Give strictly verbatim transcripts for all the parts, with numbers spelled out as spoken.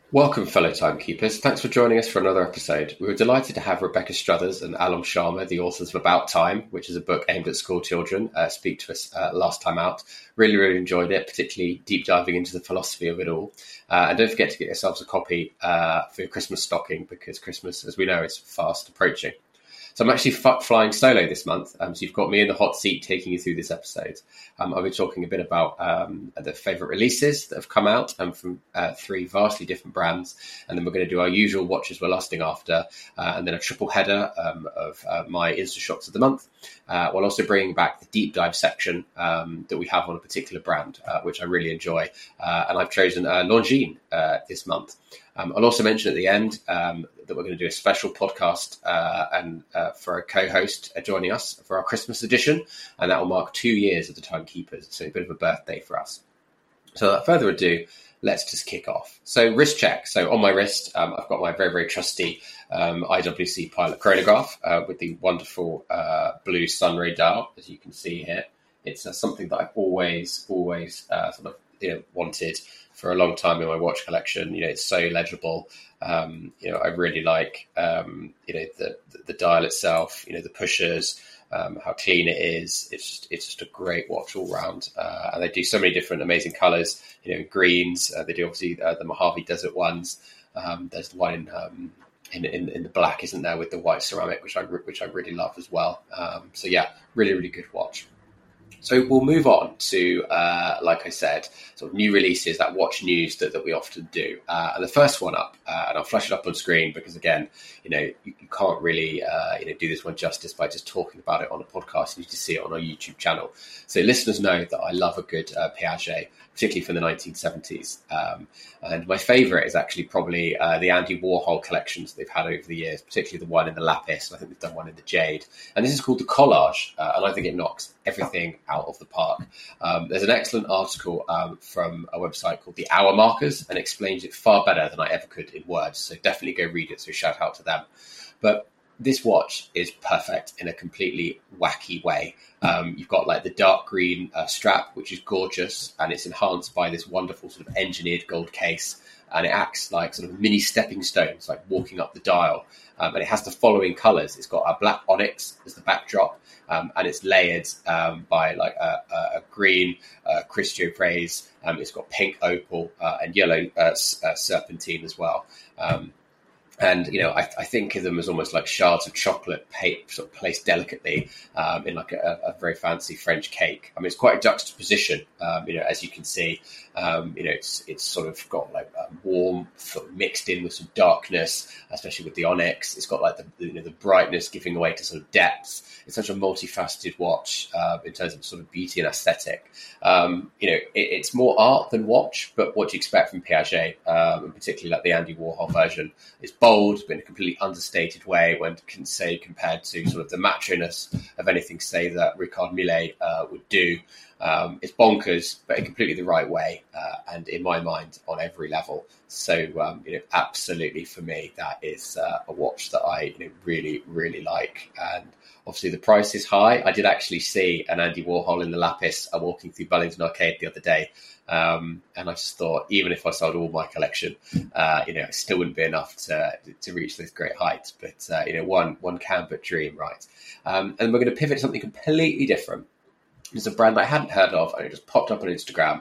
Welcome, fellow timekeepers. Thanks for joining us for another episode. We were delighted to have Rebecca Struthers and Alom Sharma, the authors of About Time, which is a book aimed at school children, uh, speak to us uh, last time out. Really, really enjoyed it, particularly deep diving into the philosophy of it all. Uh, and don't forget to get yourselves a copy uh, for your Christmas stocking, because Christmas, as we know, is fast approaching. So I'm actually f- flying solo this month. Um, so you've got me in the hot seat taking you through this episode. Um, I'll be talking a bit about um, the favourite releases that have come out um, from uh, three vastly different brands. And then we're going to do our usual watches we're lusting after, uh, and then a triple header um, of uh, my Insta shots of the month, uh, while also bringing back the deep dive section um, that we have on a particular brand, uh, which I really enjoy. Uh, and I've chosen uh, Longines uh, this month. Um, I'll also mention at the end um, that we're going to do a special podcast uh, and uh, for a co-host uh, joining us for our Christmas edition, and that will mark two years of the Timekeepers, so a bit of a birthday for us. So without further ado, let's just kick off. So wrist check. So on my wrist, um, I've got my very, very trusty um, I W C Pilot chronograph uh, with the wonderful uh, blue sunray dial, as you can see here. It's uh, something that I've always, always uh, sort of you know, wanted for a long time in my watch collection. You know, it's so legible. Um, you know, I really like, um, you know, the, the, the dial itself, you know, the pushers, um, how clean it is. It's just, it's just a great watch all round. Uh, and they do so many different amazing colors, you know, greens. Uh, they do obviously uh, the Mojave Desert ones. Um, there's the one in, um, in, in, in the black, isn't there, with the white ceramic, which I, which I really love as well. Um, so yeah, really, really good watch. So we'll move on to, uh, like I said, sort of new releases, that watch news that, that we often do. Uh, and the first one up, uh, and I'll flash it up on screen because, again, you know, you, you can't really, uh, you know, do this one justice by just talking about it on a podcast. You need to see it on our YouTube channel. So listeners know that I love a good uh, Piaget, particularly from the nineteen seventies. Um, and my favourite is actually probably uh, the Andy Warhol collections they've had over the years, particularly the one in the lapis. I think they've done one in the jade. And this is called the Collage, uh, and I think it knocks everything out of the park. Um, there's an excellent article um, from a website called The Hour Markers, and explains it far better than I ever could in words. So definitely go read it. So shout out to them. But this watch is perfect in a completely wacky way. Um, you've got like the dark green uh, strap, which is gorgeous, and it's enhanced by this wonderful sort of engineered gold case, and it acts like sort of mini stepping stones, like walking up the dial. Um, and it has the following colours. It's got a black onyx as the backdrop, um, and it's layered um, by like a, a, a green uh, Christio Praise. Um, it's got pink opal uh, and yellow uh, uh, serpentine as well. Um, And, you know, I, I think of them as almost like shards of chocolate pa- sort of placed delicately um, in like a, a very fancy French cake. I mean, it's quite a juxtaposition, um, you know, as you can see. Um, you know, it's it's sort of got like um, warm sort of mixed in with some darkness, especially with the onyx. It's got like the, you know, the brightness giving way to sort of depths. It's such a multifaceted watch uh, in terms of sort of beauty and aesthetic. Um, you know, it, it's more art than watch, but what do you expect from Piaget, um, and particularly like the Andy Warhol version? It's bold, but in a completely understated way, when can say compared to sort of the macho-ness of anything, say, that Ricard Millet uh, would do. Um, it's bonkers, but in completely the right way, uh, and in my mind, on every level. So, um, you know, absolutely for me, that is uh, a watch that I you know, really, really like. And obviously, the price is high. I did actually see an Andy Warhol in the lapis uh, walking through Bullingdon Arcade the other day. Um, and I just thought, even if I sold all my collection, uh, you know, it still wouldn't be enough to to reach this great height. But, uh, you know, one one can but dream, right? Um, and we're going to pivot to something completely different. It's a brand I hadn't heard of, and it just popped up on Instagram.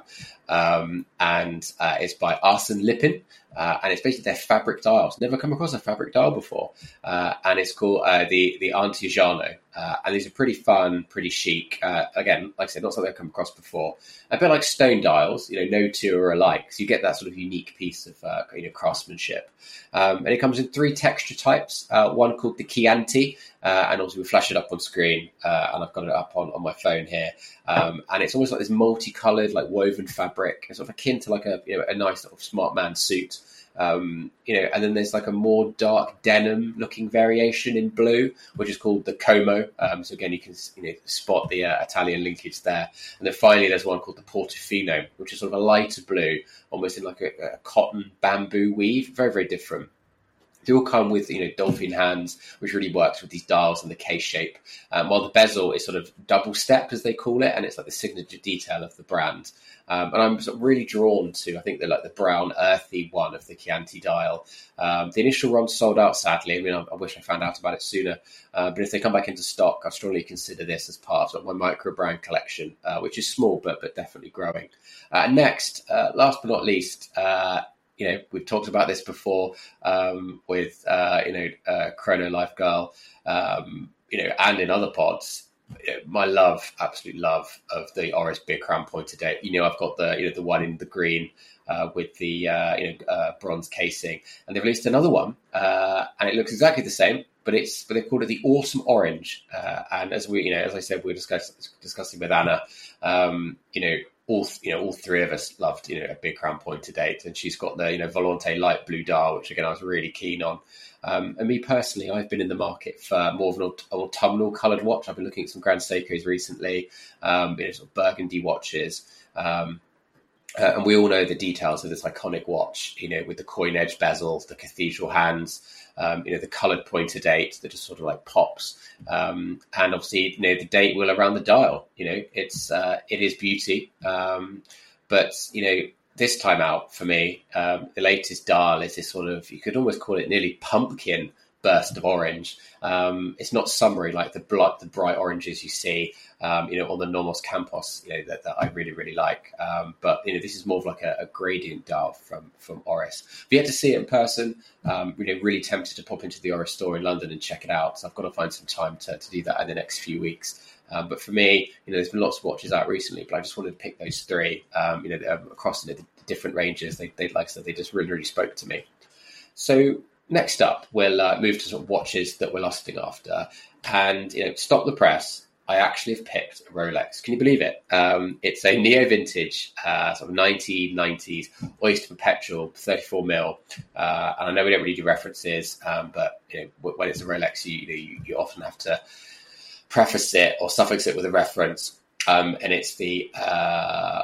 Um, and uh, it's by Arsène Lupin. Uh, and it's basically their fabric dials. Never come across a fabric dial before. Uh, and it's called uh, the, the Artigiano. Uh, and these are pretty fun, pretty chic. Uh, again, like I said, not something I've come across before. A bit like stone dials, you know, no two are alike. So you get that sort of unique piece of uh, you know, craftsmanship. Um, and it comes in three texture types. Uh, one called the Chianti. Uh, and also we flash it up on screen. Uh, and I've got it up on, on my phone here. Um, and it's almost like this multicolored, like woven fabric. It's sort of akin to like a, you know, a nice sort of smart man suit. Um, you know, and then there's like a more dark denim looking variation in blue, which is called the Como. Um, so again, you can, you know, spot the uh, Italian linkage there. And then finally, there's one called the Portofino, which is sort of a lighter blue, almost in like a, a cotton bamboo weave. Very, very different. They all come with, you know, dolphin hands, which really works with these dials and the case shape. Um, while the bezel is sort of double stepped, as they call it, and it's like the signature detail of the brand. Um, and I'm sort of really drawn to, I think, the like the brown earthy one of the Chianti dial. Um, the initial run sold out, sadly. I mean, I, I wish I found out about it sooner. Uh, but if they come back into stock, I strongly consider this as part of, sort of my micro brand collection, uh, which is small but but definitely growing. Uh, next, uh, last but not least. Uh, You know, we've talked about this before um, with, uh, you know, uh, Chrono Life Girl, um, you know, and in other pods. You know, my love, absolute love of the Oris Beer Crown Point to date. You know, I've got the, you know, the one in the green uh, with the, uh, you know, uh, bronze casing, and they've released another one, uh, and it looks exactly the same, but it's, but they've called it the Awesome Orange. Uh, and as we, you know, as I said, we were discuss, discussing with Anna, um, you know. All you know, all three of us loved you know a Beer Crown Point to date, and she's got the you know Volante light blue dial, which again I was really keen on. Um, and me personally, I've been in the market for more of an aut- autumnal coloured watch. I've been looking at some Grand Seikos recently, um, you know, sort of burgundy watches. Um, uh, and we all know the details of this iconic watch, you know, with the coin edge bezels, the cathedral hands, um, you know, the coloured pointer date that just sort of like pops. Um, and obviously, you know, the date wheel around the dial, you know, it's, uh, it is beauty. Um, but, you know, this time out for me, um, the latest dial is this sort of, you could almost call it nearly pumpkin burst of orange. Um, it's not summery like the blood, the bright oranges you see, um, you know, on the Nomos Campos, you know, that, that I really, really like. Um, but, you know, this is more of like a, a gradient dial from, from Oris. If you had to see it in person, um, you know, really tempted to pop into the Oris store in London and check it out. So I've got to find some time to, to do that in the next few weeks. Um, but for me, you know, there's been lots of watches out recently, but I just wanted to pick those three, um, you know, across you know, the different ranges. They, they, like I said, they just really, really spoke to me. So, next up, we'll uh, move to sort of watches that we're lusting after. And, you know, stop the press. I actually have picked a Rolex. Can you believe it? Um, it's a neo-vintage, uh, sort of nineteen nineties Oyster Perpetual, thirty-four mil. Uh, and I know we don't really do references, um, but, you know, when it's a Rolex, you, you know, you, you often have to preface it or suffix it with a reference. Um, and it's the... Uh,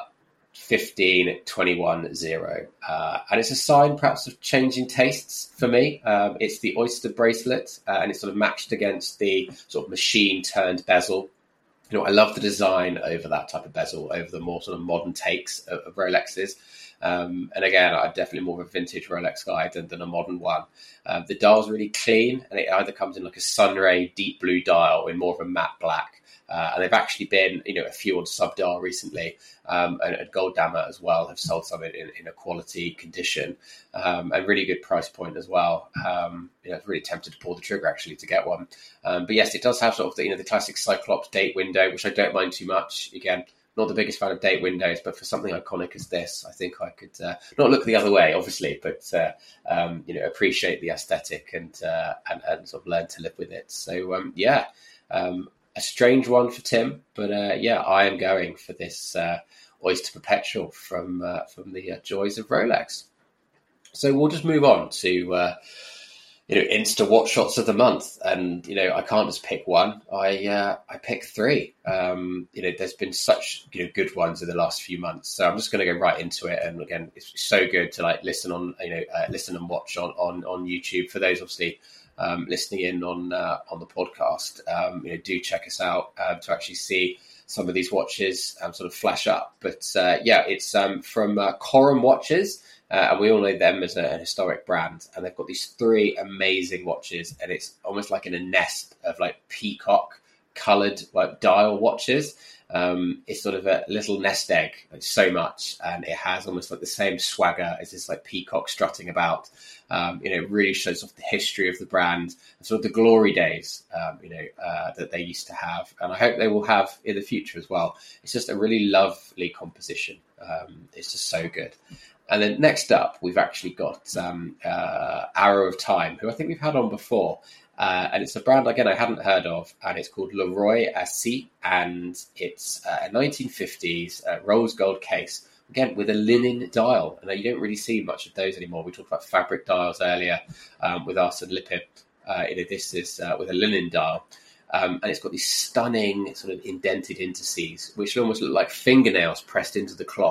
fifteen twenty-one zero. Uh, and it's a sign perhaps of changing tastes for me. Um, it's the Oyster bracelet, uh, and it's sort of matched against the sort of machine turned bezel. You know, I love the design over that type of bezel, over the more sort of modern takes of, of Rolexes. Um, and again, I'm definitely more of a vintage Rolex guy than, than a modern one. Um, the dial's really clean, and it either comes in like a Sunray deep blue dial or in more of a matte black. Uh, and they've actually been, you know, a few on Subdial recently, um, and, and Goldammer as well have sold some in, in a quality condition, um, and really good price point as well. Um, you know, it's really tempted to pull the trigger actually to get one. Um, but yes, it does have sort of the, you know, the classic Cyclops date window, which I don't mind too much. Again, not the biggest fan of date windows, but for something iconic as this, I think I could uh, not look the other way, obviously, but uh, um, you know, appreciate the aesthetic and, uh, and and sort of learn to live with it. So um, yeah. Um, A strange one for Tim, but uh, yeah, I am going for this uh, Oyster Perpetual from uh, from the uh, joys of Rolex. So we'll just move on to uh, you know Insta Watch Shots of the month, and you know I can't just pick one. I uh, I pick three. Um, you know, there's been such you know good ones in the last few months, so I'm just going to go right into it. And again, it's so good to like listen on you know uh, listen and watch on on on YouTube for those obviously. Um, listening in on uh, on the podcast, um, you know, do check us out uh, to actually see some of these watches um, sort of flash up. But uh, yeah, it's um, from uh, Corum Watches, uh, and we all know them as a, a historic brand. And they've got these three amazing watches, and it's almost like in a nest of like peacock coloured like dial watches. Um, it's sort of a little nest egg, like so much, and it has almost like the same swagger as this like peacock strutting about. Um, you know, it really shows off the history of the brand and sort of the glory days, um, you know, uh, that they used to have, and I hope they will have in the future as well. It's just a really lovely composition. Um, it's just so good. And then next up, we've actually got um, uh, Arrow of Time, who I think we've had on before. Uh, and it's a brand, again, I hadn't heard of, and it's called Leroy Assis, and it's uh, a nineteen fifties uh, rose gold case, again, with a linen dial. And you don't really see much of those anymore. We talked about fabric dials earlier um, with Arsene Lupin. Uh, you know, this is uh, with a linen dial. Um, and it's got these stunning sort of indented indices, which almost look like fingernails pressed into the cloth.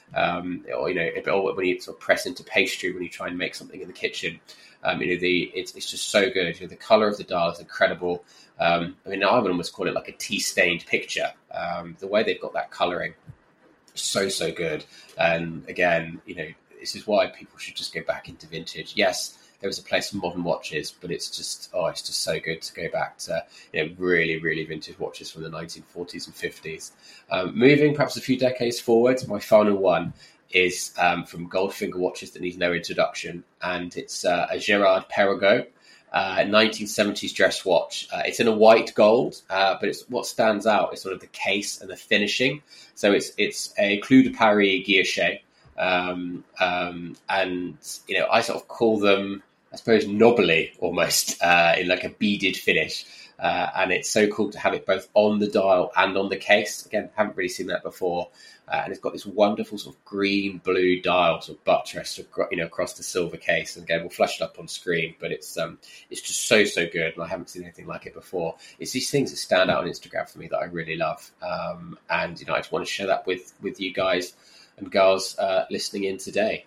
um, or, you know, if, or when you sort of press into pastry when you try and make something in the kitchen. Um, you know, the it's, it's just so good. You know, the colour of the dial is incredible. Um, I mean, I would almost call it like a tea-stained picture. Um, the way they've got that colouring, so, so good. And again, you know, this is why people should just go back into vintage. Yes, there was a place for modern watches, but it's just, oh, it's just so good to go back to, you know, really, really vintage watches from the nineteen forties and fifties. Um, moving perhaps a few decades forward, my final one is um, from Goldfinger Watches that needs no introduction, and it's uh, a Gerard Perregaux uh, nineteen seventies dress watch. Uh, it's in a white gold, uh, but it's what stands out is sort of the case and the finishing. So it's it's a Clou de Paris guilloche, um, um, and you know I sort of call them, I suppose, knobbly almost, uh, in like a beaded finish. Uh, and it's so cool to have it both on the dial and on the case. Again, haven't really seen that before. Uh, and it's got this wonderful sort of green blue dial sort of buttressed, you know, across the silver case. And again, we'll flash it up on screen, but it's um, it's just so so good, and I haven't seen anything like it before. It's these things that stand out on Instagram for me that I really love, um, and you know, I just want to share that with with you guys and girls uh, listening in today.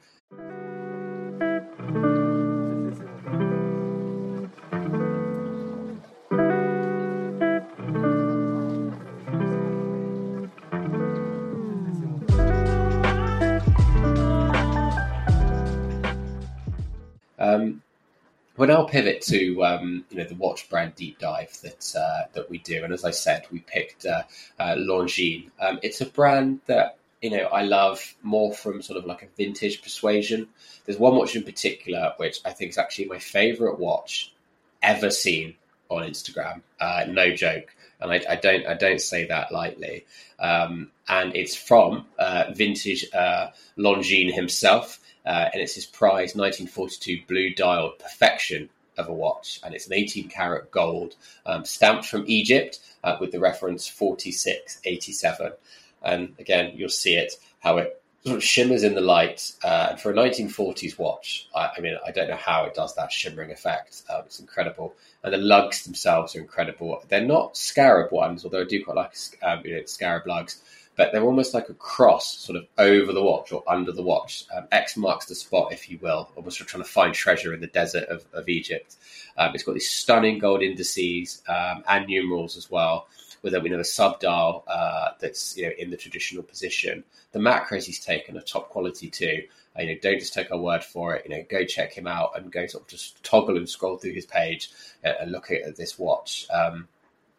Um, we'll now pivot to um, you know the watch brand deep dive that uh, that we do, and as I said, we picked uh, uh, Longines. Um, it's a brand that you know I love more from sort of like a vintage persuasion. There's one watch in particular which I think is actually my favourite watch ever seen on Instagram. Uh, no joke, and I, I don't I don't say that lightly. Um, and it's from uh, vintage uh, Longines himself. Uh, and it's his prized nineteen forty-two blue dial perfection of a watch. And it's an eighteen karat gold, um, stamped from Egypt uh, with the reference forty-six eighty-seven. And again, you'll see it, how it sort of shimmers in the light. Uh, and for a nineteen forties watch, I, I mean, I don't know how it does that shimmering effect. Um, it's incredible. And the lugs themselves are incredible. They're not scarab ones, although I do quite like um, you know, scarab lugs. But they're almost like a cross sort of over the watch or under the watch. Um, X marks the spot, if you will, almost trying to find treasure in the desert of, of Egypt. Um, it's got these stunning gold indices um, and numerals as well, with a, you know, the sub-dial uh, that's you know in the traditional position. The macros he's taken are top quality too. Uh, you know, don't just take our word for it. You know, go check him out and go sort of just toggle and scroll through his page and, and look at, at this watch. Um,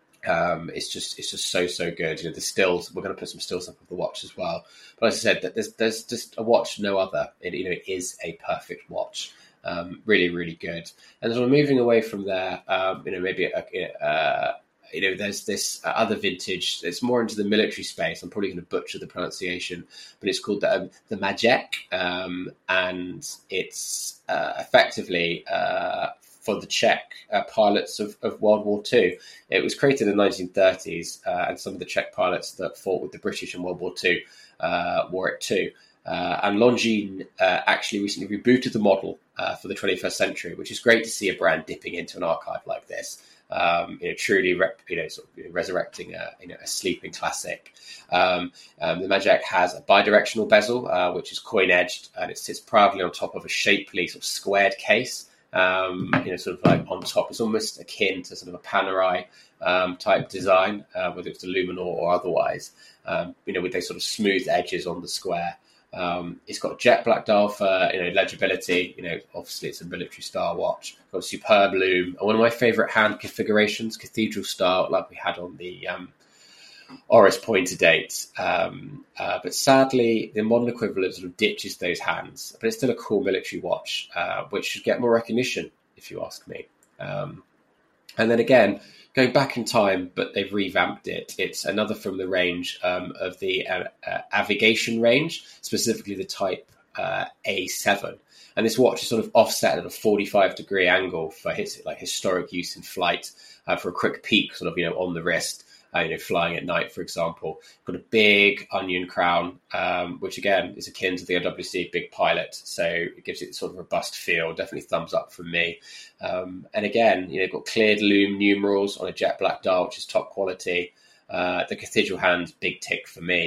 Um, it's just it's just so so good. You know, the stills, we're going to put some stills up of the watch as well. But as I said, that there's there's just a watch no other. It, you know, it is a perfect watch. Um, really really good. And so we're moving away from there. Um, you know, maybe a, uh, you know, there's this other vintage. It's more into the military space. I'm probably going to butcher the pronunciation, but it's called the um, the Majek, um, and it's uh, effectively. Uh, for the Czech uh, pilots of, of World War Two. It was created in the nineteen thirties, uh, and some of the Czech pilots that fought with the British in World War Two uh, wore it too. Uh, and Longines uh, actually recently rebooted the model uh, for the twenty-first century, which is great to see a brand dipping into an archive like this. Um, you know, truly, rep, you know, sort of you know, resurrecting a, you know, a sleeping classic. Um, um, the Majek has a bidirectional bezel, uh, which is coin edged, and it sits proudly on top of a shapely sort of squared case. Um, you know, sort of like on top. It's almost akin to sort of a Panerai um, type design, uh, whether it's the Luminor or otherwise. Um, you know, with those sort of smooth edges on the square. Um, it's got jet black dial for you know legibility. You know, obviously it's a military style watch. Got a superb lume. And one of my favourite hand configurations, cathedral style, like we had on the um, Oris pointer date. Um, uh, but sadly, the modern equivalent sort of ditches those hands. But it's still a cool military watch, uh, which should get more recognition, if you ask me. Um, and then again, going back in time, but they've revamped it. It's another from the range um, of the uh, uh, Avigation range, specifically the Type uh, A seven. And this watch is sort of offset at a forty-five degree angle for his like historic use in flight, uh, for a quick peak, sort of you know on the wrist. Uh, you know, flying at night, for example. Got a big onion crown, um, which again is akin to the O W C Big Pilot, so it gives it sort of robust feel. Definitely thumbs up from me. Um, and again, you know, got cleared lume numerals on a jet black dial, which is top quality. Uh, the cathedral hand, big tick for me.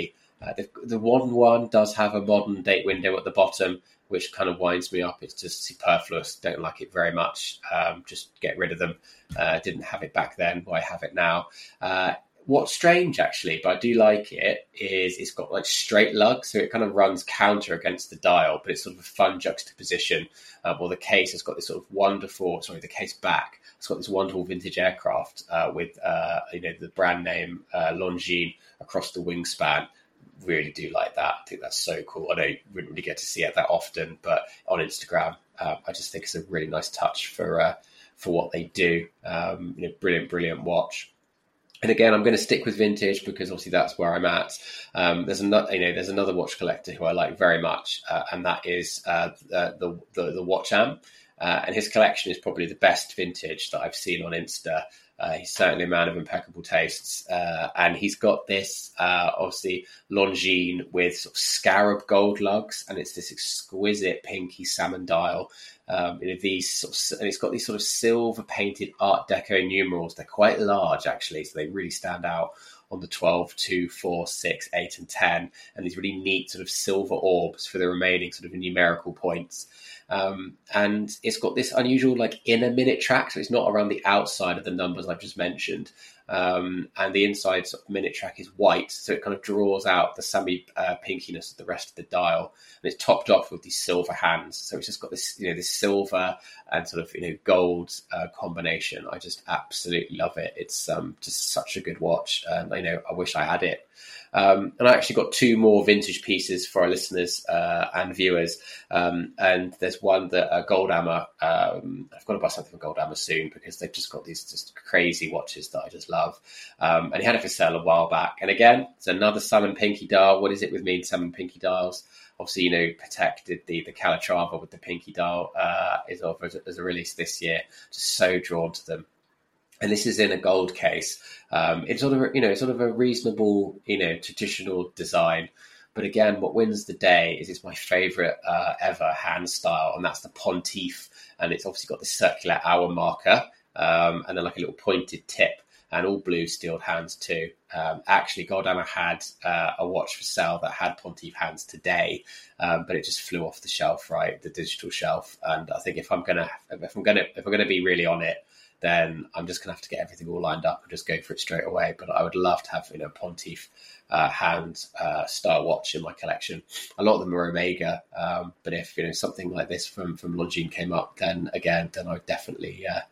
Uh, the, the modern one does have a modern date window at the bottom, which kind of winds me up. It's just superfluous. Don't like it very much. Um, just get rid of them. Uh, didn't have it back then, but I have it now. Uh, what's strange, actually, but I do like it, is it's got like straight lugs, so it kind of runs counter against the dial, but it's sort of a fun juxtaposition. Uh, well, the case has got this sort of wonderful, sorry, the case back, it's got this wonderful vintage aircraft uh, with, uh, you know, the brand name uh, Longines across the wingspan. Really do like that. I think that's so cool. I know you wouldn't really get to see it that often, but on Instagram, uh, I just think it's a really nice touch for uh, for what they do. Um, you know, brilliant, brilliant watch. And again, I'm going to stick with vintage because obviously that's where I'm at. Um, there's another, you know, there's another watch collector who I like very much, uh, and that is uh, the, the the the Watcham. Uh, and his collection is probably the best vintage that I've seen on Insta. Uh, he's certainly a man of impeccable tastes. Uh, and he's got this, uh, obviously, Longines with sort of scarab gold lugs. And it's this exquisite pinky salmon dial. Um, you know, these sort of, and it's got these sort of silver painted Art Deco numerals. They're quite large, actually, so they really stand out on the twelve, two, four, six, eight, and ten. And these really neat sort of silver orbs for the remaining sort of numerical points. Um, and it's got this unusual like inner minute track, so it's not around the outside of the numbers I've just mentioned. Um, and the inside sort of minute track is white, so it kind of draws out the semi uh, pinkiness of the rest of the dial. And it's topped off with these silver hands, so it's just got this, you know, this silver and sort of, you know, gold uh, combination. I just absolutely love it. It's um, just such a good watch, and I know I wish I had it. Um, and I actually got two more vintage pieces for our listeners uh, and viewers. Um, and there's one that uh, Goldammer, um, I've got to buy something from Goldammer soon because they've just got these just crazy watches that I just love. Um, and he had it for sale a while back. And again, it's another salmon pinky dial. What is it with me and salmon pinky dials? Obviously, you know, Patek did the, the Calatrava with the pinky dial uh, is over as a, as a release this year. Just so drawn to them. And this is in a gold case. Um, it's sort of, a, you know, sort of a reasonable, you know, traditional design. But again, what wins the day is it's my favourite uh, ever hand style, and that's the Pontife. And it's obviously got the circular hour marker um, and then like a little pointed tip, and all blue steeled hands too. Um, actually, Goldammer had uh, a watch for sale that had Pontife hands today, um, but it just flew off the shelf, right, the digital shelf. And I think if I'm gonna, if I'm gonna, if I'm gonna be really on it, then I'm just going to have to get everything all lined up and just go for it straight away. But I would love to have, you know, Pontife uh, hand uh, style watch in my collection. A lot of them are Omega, um, but if, you know, something like this from from Longines came up, then again, then I would definitely uh,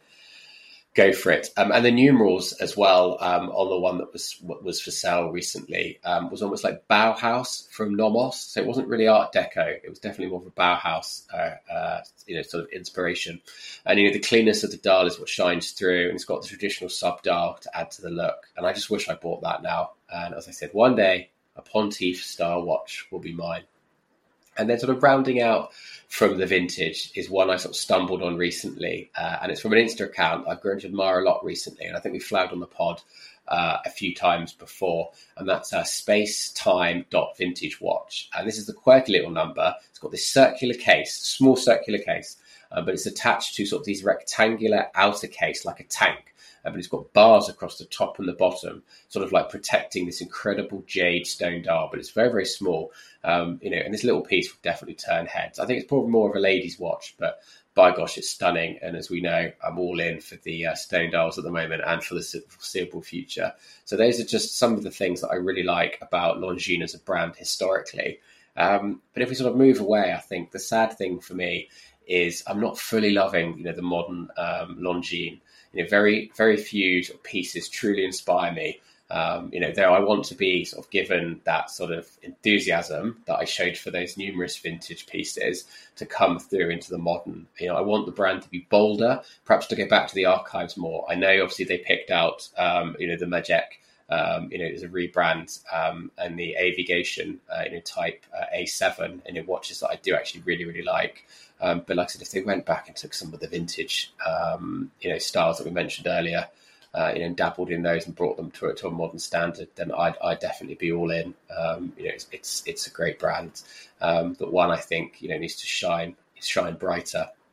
go for it. Um, and the numerals as well um, on the one that was was for sale recently um, was almost like Bauhaus from Nomos. So it wasn't really Art Deco. It was definitely more of a Bauhaus, uh, uh, you know, sort of inspiration. And, you know, the cleanness of the dial is what shines through, and it's got the traditional sub dial to add to the look. And I just wish I bought that now. And as I said, one day a Pontife style watch will be mine. And then sort of rounding out from the vintage is one I sort of stumbled on recently. Uh, and it's from an Insta account I've grown to admire a lot recently. And I think we flagged on the pod uh, a few times before. And that's uh, spacetime.vintage watch. And this is the quirky little number. It's got this circular case, small circular case, uh, but it's attached to sort of these rectangular outer case like a tank. Uh, but it's got bars across the top and the bottom, sort of like protecting this incredible jade stone dial, but it's very, very small. Um, you know, and this little piece would definitely turn heads. I think it's probably more of a lady's watch, but by gosh, it's stunning. And as we know, I'm all in for the uh, stone dials at the moment and for the foreseeable future. So those are just some of the things that I really like about Longines as a brand historically. Um, but if we sort of move away, I think the sad thing for me is I'm not fully loving, you know, the modern um, Longines. You know, very, very few sort of pieces truly inspire me. Um, you know, though I want to be sort of given that sort of enthusiasm that I showed for those numerous vintage pieces to come through into the modern. You know, I want the brand to be bolder, perhaps to go back to the archives more. I know, obviously, they picked out, um, you know, the Majek, um, you know, as a rebrand, um, and the Avigation, uh, you know, type uh, A seven, you know, watches that I do actually really, really like. Um, but like I said, if they went back and took some of the vintage, um, you know, styles that we mentioned earlier, uh, you know, and dabbled in those and brought them to a, to a modern standard, then I'd, I'd definitely be all in. Um, you know, it's, it's it's a great brand, um, but one I think, you know, needs to shine shine brighter.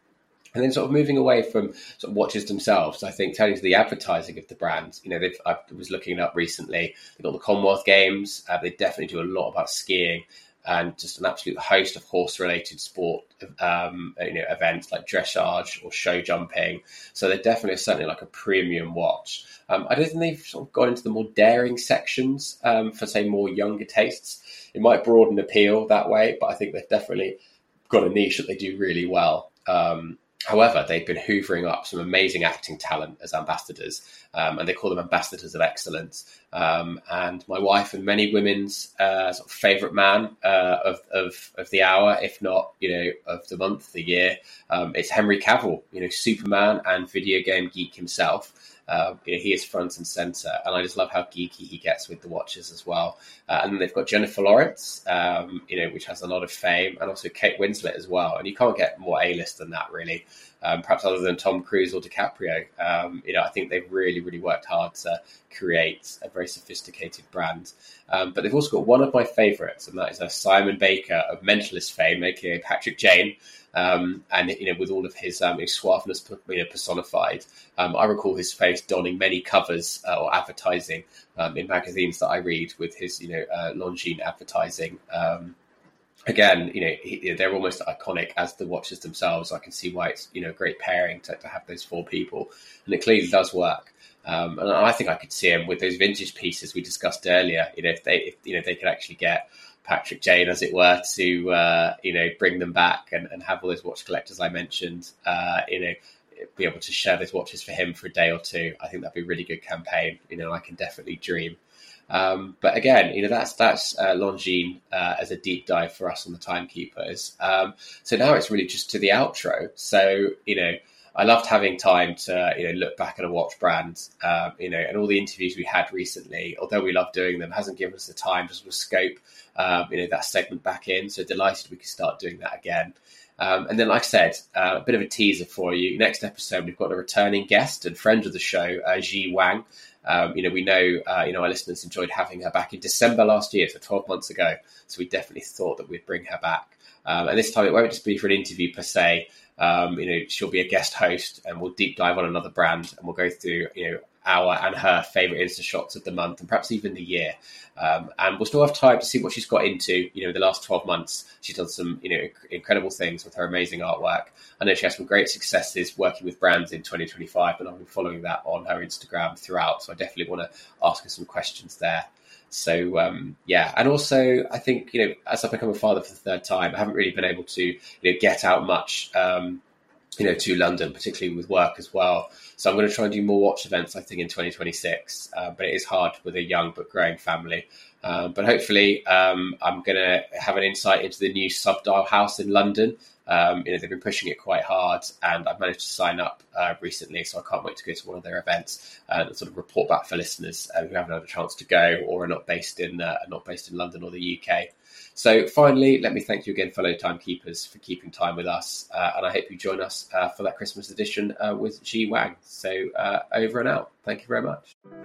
And then sort of moving away from sort of watches themselves, I think turning to the advertising of the brand. You know, they've, I was looking it up recently. They've got the Commonwealth Games. Uh, they definitely do a lot about skiing and just an absolute host of horse-related sport, um, you know, events like dressage or show jumping. So they're definitely certainly like a premium watch. Um, I don't think they've sort of gone into the more daring sections um, for, say, more younger tastes. It might broaden appeal that way, but I think they've definitely got a niche that they do really well. Um, However, they've been hoovering up some amazing acting talent as ambassadors, um, and they call them ambassadors of excellence. Um, and my wife and many women's uh, sort of favourite man uh, of, of of the hour, if not, you know, of the month, the year, um, it's Henry Cavill, you know, Superman and video game geek himself. Uh, you know, he is front and centre, and I just love how geeky he gets with the watches as well. Uh, and then they've got Jennifer Lawrence, um, you know, which has a lot of fame, and also Kate Winslet as well. And you can't get more A-list than that, really. Um, perhaps other than Tom Cruise or DiCaprio. Um, you know, I think they've really, really worked hard to create a very sophisticated brand. Um, but they've also got one of my favourites, and that is a Simon Baker of Mentalist fame, aka Patrick Jane. Um, and, you know, with all of his, um, his suaveness, you know, personified. Um, I recall his face donning many covers uh, or advertising um, in magazines that I read with his, you know, uh, Longines advertising. Um, again, you know, he, they're almost iconic as the watches themselves. I can see why it's, you know, a great pairing to, to have those four people. And it clearly does work. Um, and I think I could see him with those vintage pieces we discussed earlier. You know, if they, if, you know, they could actually get Patrick Jane, as it were, to uh, you know, bring them back and, and have all those watch collectors I mentioned, uh, you know, be able to share those watches for him for a day or two. I think that'd be a really good campaign. You know, I can definitely dream. Um, but again, you know, that's that's uh, Longines uh, as a deep dive for us on the Timekeepers. Um, so now it's really just to the outro. So, you know, I loved having time to, you know, look back at a watch brand, um, you know, and all the interviews we had recently, although we love doing them, hasn't given us the time to sort of scope, um, you know, that segment back in. So delighted we could start doing that again. Um, and then, like I said, uh, a bit of a teaser for you. Next episode, we've got a returning guest and friend of the show, uh, Ji Wang. Um, you know, we know, uh, you know, our listeners enjoyed having her back in December last year, so twelve months ago. So we definitely thought that we'd bring her back. Um, and this time it won't just be for an interview per se. Um, you know, she'll be a guest host and we'll deep dive on another brand and we'll go through, you know, our and her favourite Insta shots of the month and perhaps even the year. Um, and we'll still have time to see what she's got into, you know, the last twelve months. She's done some, you know, inc- incredible things with her amazing artwork. I know she has some great successes working with brands in twenty twenty-five, and I've been following that on her Instagram throughout. So I definitely want to ask her some questions there. So, um, yeah. And also, I think, you know, as I've become a father for the third time, I haven't really been able to, you know, get out much, um, you know, to London, particularly with work as well. So I'm going to try and do more watch events, I think, in twenty twenty-six. Uh, but it is hard with a young but growing family. Um, but hopefully um, I'm going to have an insight into the new Subdial House in London. Um, you know, they've been pushing it quite hard, and I've managed to sign up uh, recently, so I can't wait to go to one of their events uh, and sort of report back for listeners uh, who haven't had a chance to go or are not based in uh, not based in London or the U K. So finally, let me thank you again, fellow timekeepers, for keeping time with us, uh, and I hope you join us uh, for that Christmas edition uh, with Ji Wang. So uh, over and out. Thank you very much.